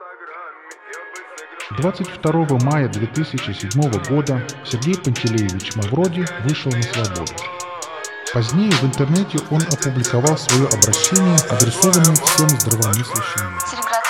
22 мая 2007 года Сергей Пантелеевич Мавроди вышел на свободу. Позднее в интернете он опубликовал свое обращение, адресованное всем здравомыслящим людям.